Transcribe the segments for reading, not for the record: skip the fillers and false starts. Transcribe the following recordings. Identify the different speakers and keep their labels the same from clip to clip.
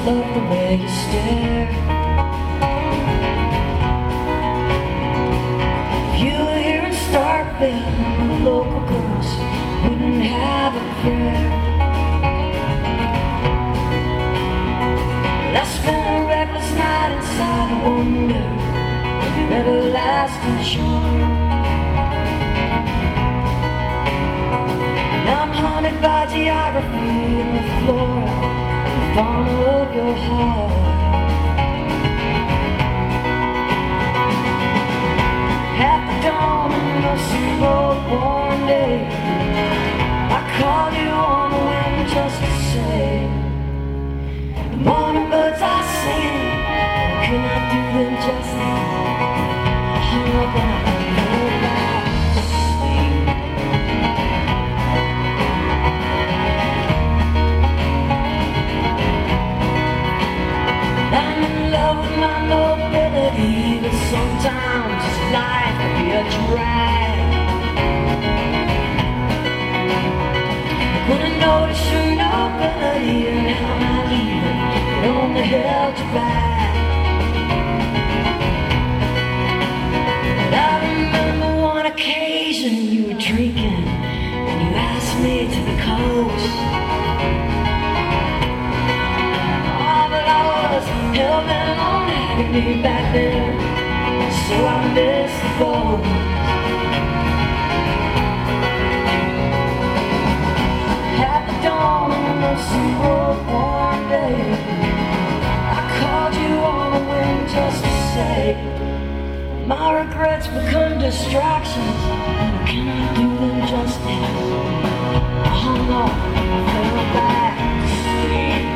Speaker 1: love the way you stare. If you were here in Starkville, the local girls wouldn't have a prayer. I spent a reckless night inside a wonder of your everlasting charm. Now I'm haunted by geography and the flora and fauna of your heart. At the dawn of your super warm day, I called you on the wind just to say, the morning birds are singing, can I do them justice? I hung up and I went back to sleep. I'm in love with my mobility, but sometimes life can be a drag. When I notice your nobility and how I leave it only held you back. But I remember one occasion you were drinking and you asked me to the coast. Oh, but I was hell-bent on having me back then, so I missed the boat. At the dawn of a super warm day, I called you on the wind just to say, my regrets become distractions, can I do them justice? I hung up, I fell back to sleep.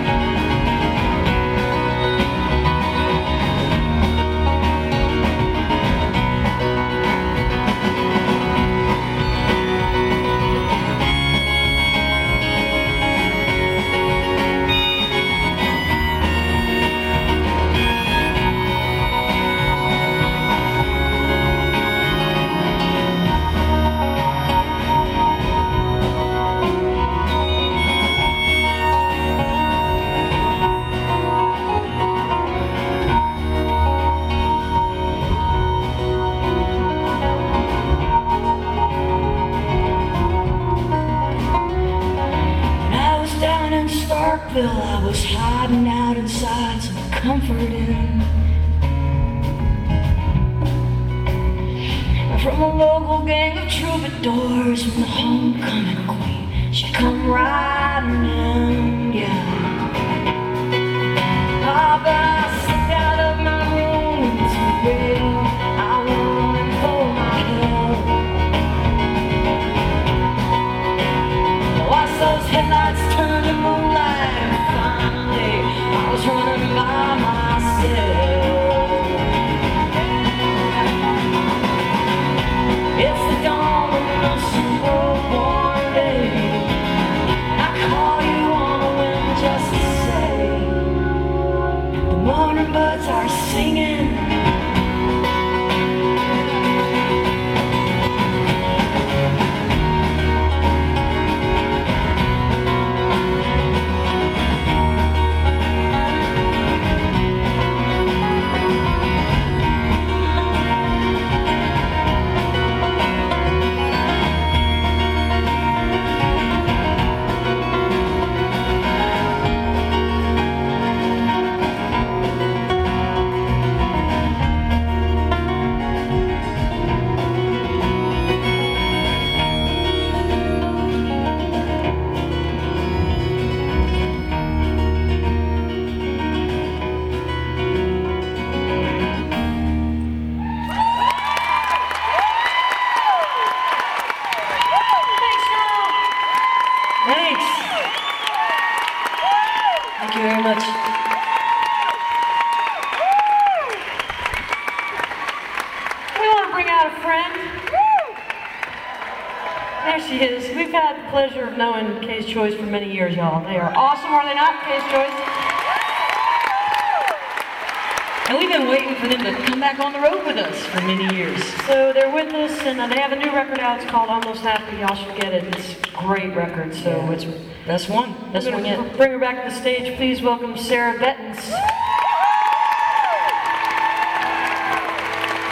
Speaker 1: I was hiding out inside some comfort inn. From a local gang of troubadours, from the homecoming queen, she come riding in, yeah. Ah, but I slipped out of my room into the rain. I went running for my head. Watch those headlights turn to moonlight. I was running by myself. It's the dawn of a super warm day. I call you on the wind just to say, the morning birds are singing. Thank you very much. We want to bring out a friend. There she is. We've had the pleasure of knowing K's Choice for many years, y'all. They are awesome, are they not, K's Choice? And we've been waiting for them to come back on the road with us for many years.
Speaker 2: So they're with us, and they have a new record out. It's called Almost Happy. Y'all should get it. It's a great record. So
Speaker 1: It's best one. Best one yet.
Speaker 2: Bring her back to the stage. Please welcome Sarah Bettens.